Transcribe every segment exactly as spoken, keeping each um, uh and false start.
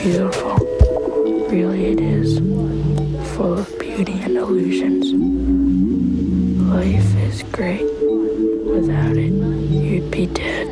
beautiful. Really it is. Full of beauty and illusions. Life is great. Without it, you'd be dead.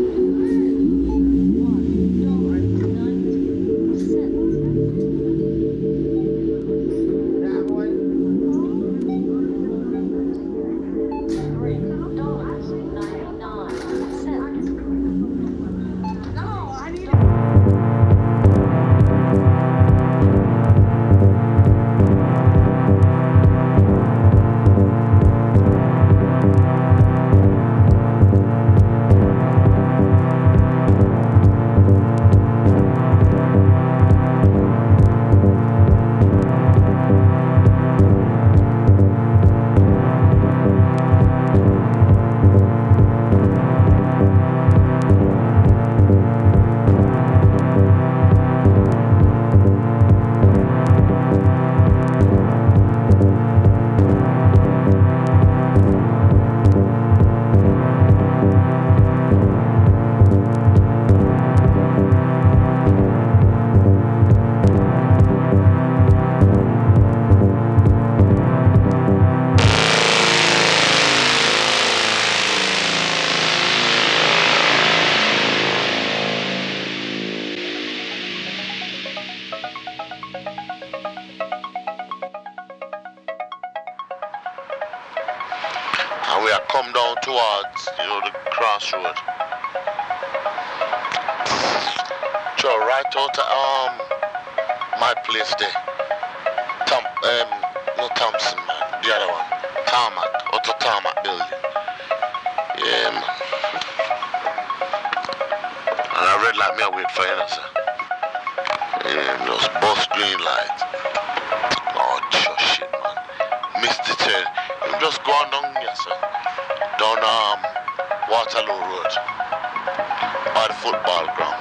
And we are come down towards, you know, the crossroad. So right out of um, my place there. Tom, um, no Thompson, man. The other one. Tarmac. Out of Tarmac building. Yeah, man. And I red light me, I wait for you, sir. Yeah, just bus green light. Oh, sure shit, man. Missed the turn. You just go on down here, sir. Down um, Waterloo Road. By the football ground.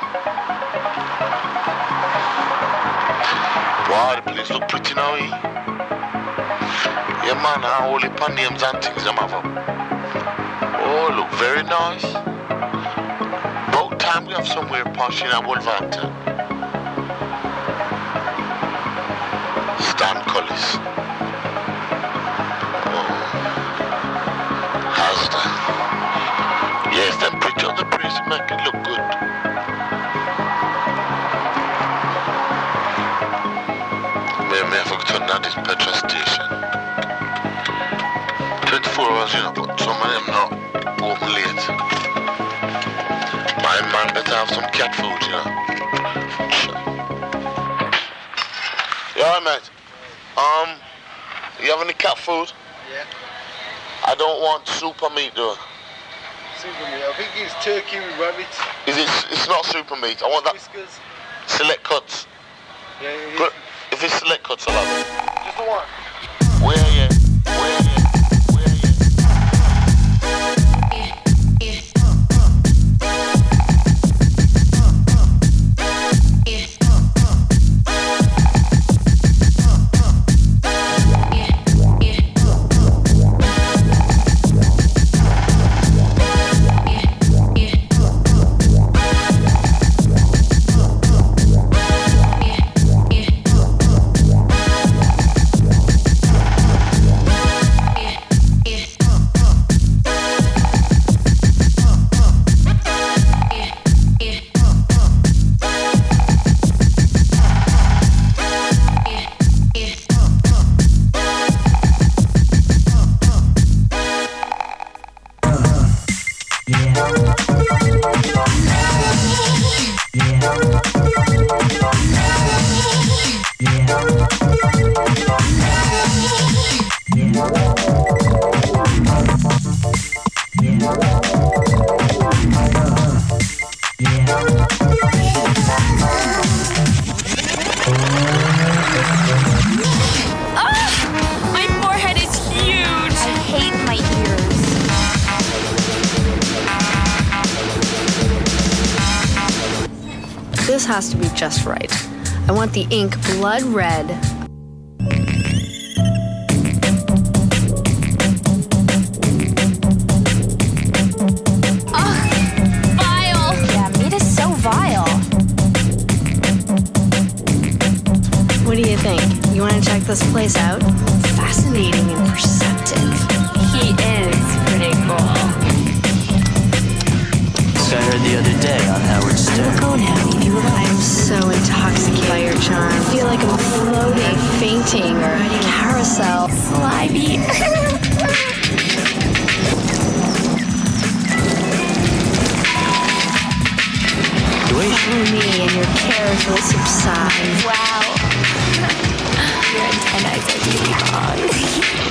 Wow, the place look pretty now, eh? Yeah, man, I only pan names and things them have up. Oh, look very nice. About time we have somewhere posh in Wolverhampton. Stan Cullis. Oh. Asda. Yes, them pictures of the place make it look good. Maybe I forgot that is petrol station. twenty-four hours, you know, but some of them now open late. My man better have some cat food, you know. Yeah, mate. Um, you have any cat food? Yeah. I don't want super meat though. Super meat. I think it's turkey with rabbit. Is it? It's not super meat. I want that. Whiskers. Select cuts. Yeah, it is. Good. If it's select cuts, I'll have it. Just the one. Where yeah? Where yeah? Where yeah? This has to be just right. I want the ink blood red. Ugh, vile. Yeah, meat is so vile. want to check this place out? Fascinating and perceptive. He is pretty cool. I heard the other day on Howard Stern. Go now, you. I'm so intoxicated by your charm. I feel like I'm floating, fainting, or riding a carousel. Slimy. Follow me and your cares will subside. Wow. Your antennae are really long.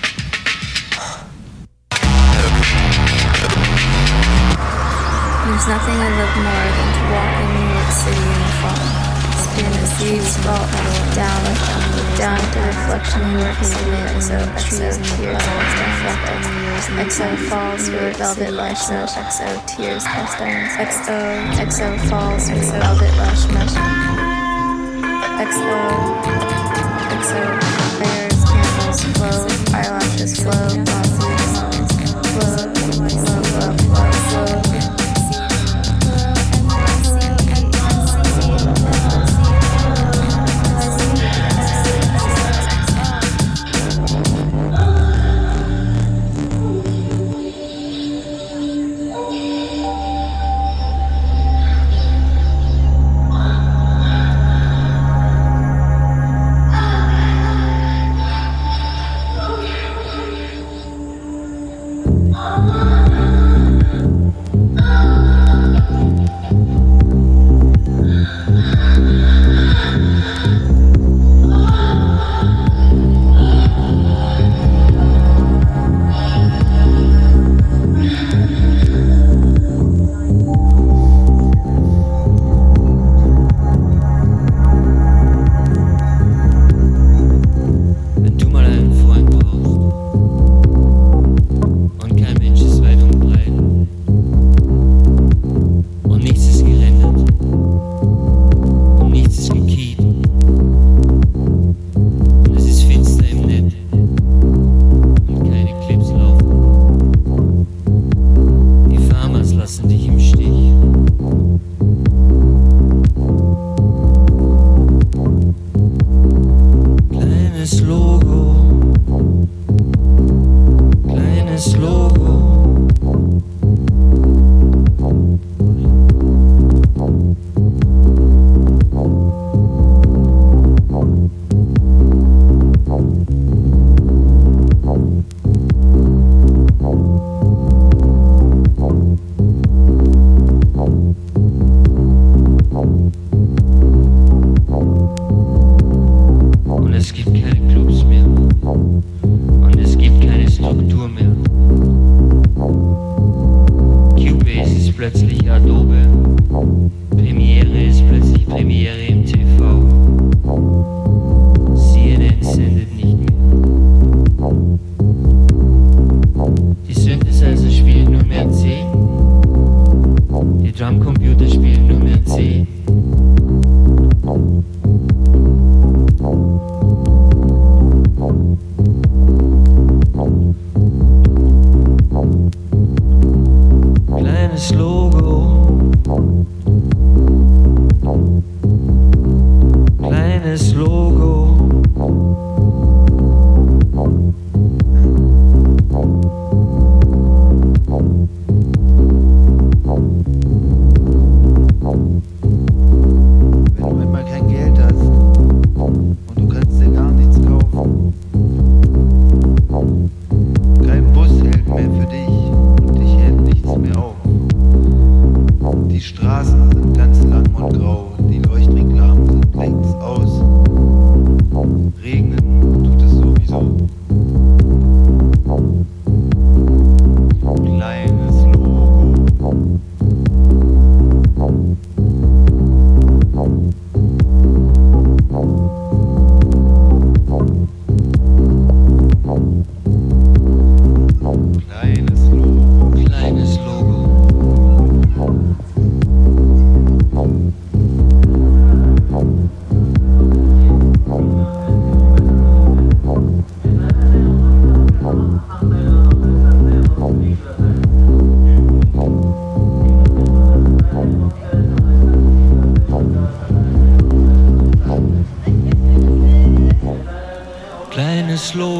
There's nothing I love more than to walk in New York City in the fall. Spin the streets, vault down, down to reflection in your pavement, X O, X O, tears, X O falls through velvet lush, X O tears, cast irons, X O, X O falls through velvet lush, X O, X O, prayers, candles flow, eyelashes flow, flow, flow, flow, flow, flow, flow.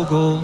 mogul.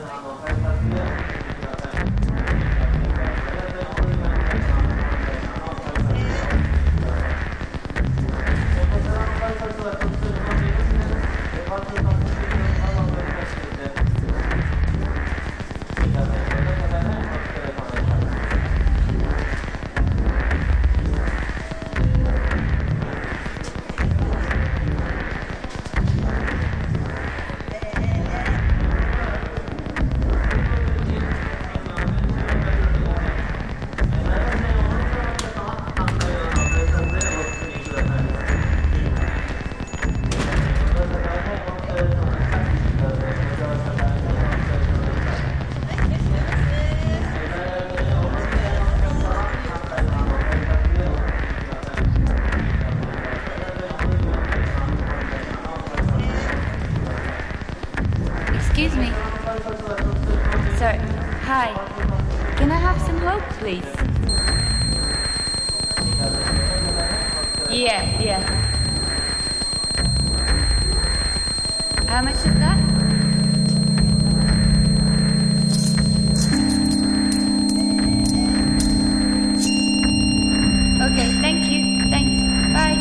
Excuse me. Sir, hi. Can I have some hope, please? Yeah, yeah. How much is that? Okay, thank you. Thanks. Bye.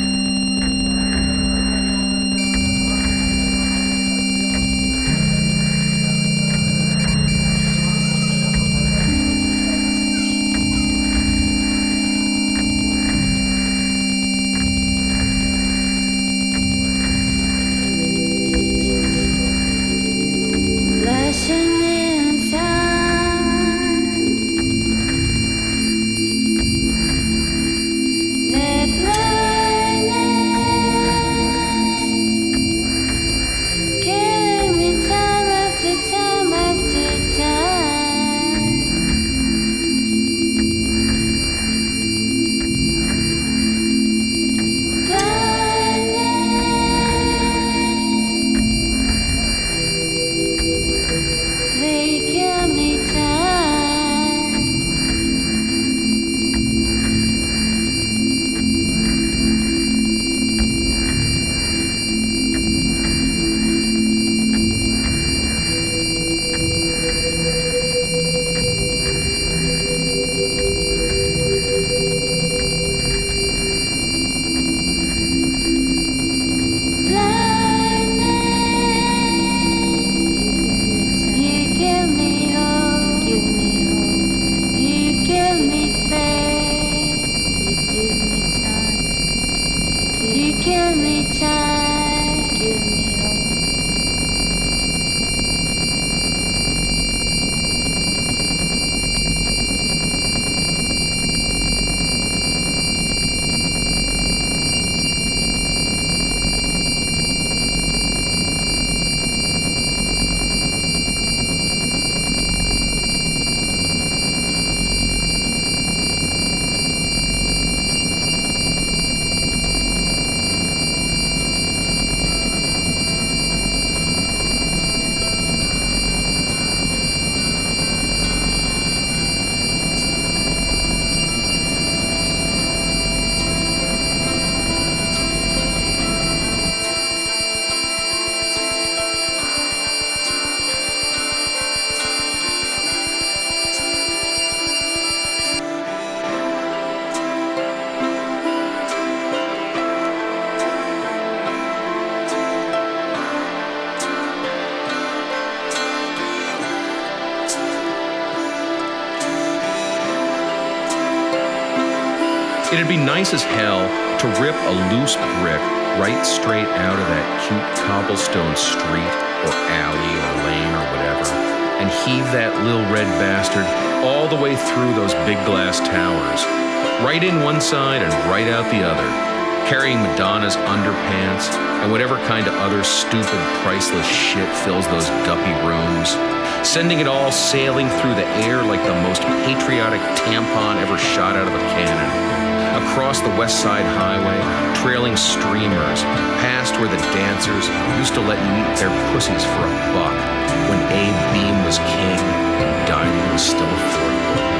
It'd be nice as hell to rip a loose brick right straight out of that cute cobblestone street or alley or lane or whatever, and heave that little red bastard all the way through those big glass towers, right in one side and right out the other, carrying Madonna's underpants and whatever kind of other stupid, priceless shit fills those dumpy rooms, sending it all sailing through the air like the most patriotic tampon ever shot out of a cannon. Across the West Side Highway, trailing streamers, past where the dancers used to let you eat their pussies for a buck when Abe Beam was king and dining was still affordable.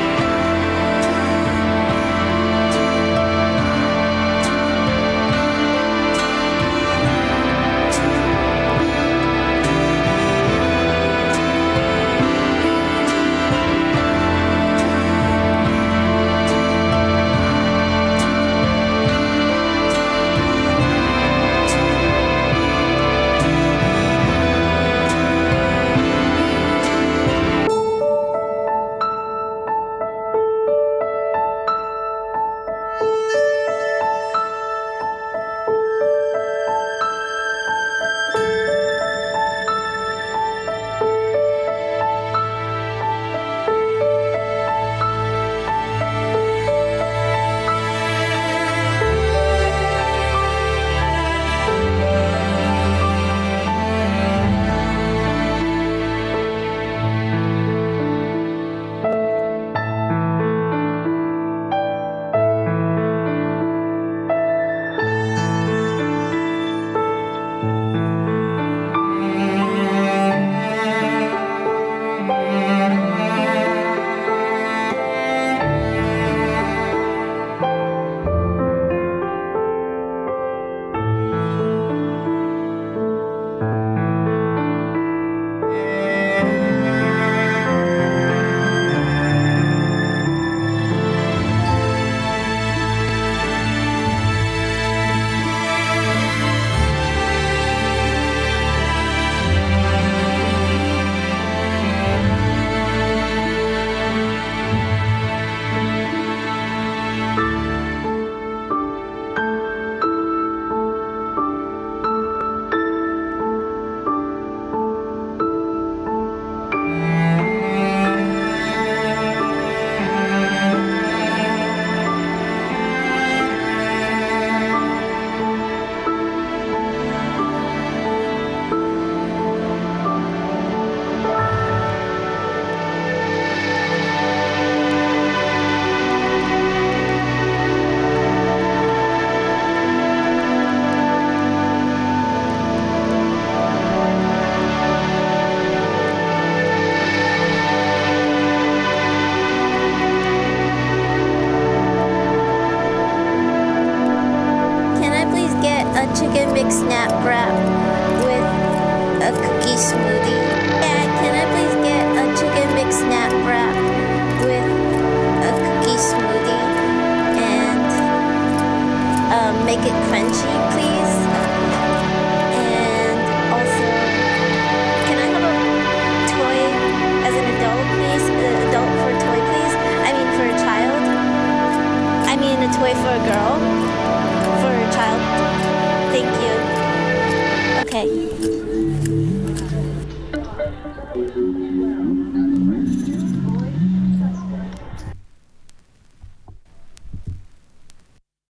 chicken McSnap wrap with a cookie smoothie. Yeah, can I please get a chicken McSnap wrap with a cookie smoothie and um, make it crunchy, please? And also, can I have a toy as an adult, please? An adult for a toy, please? I mean, for a child? I mean, a toy for a girl?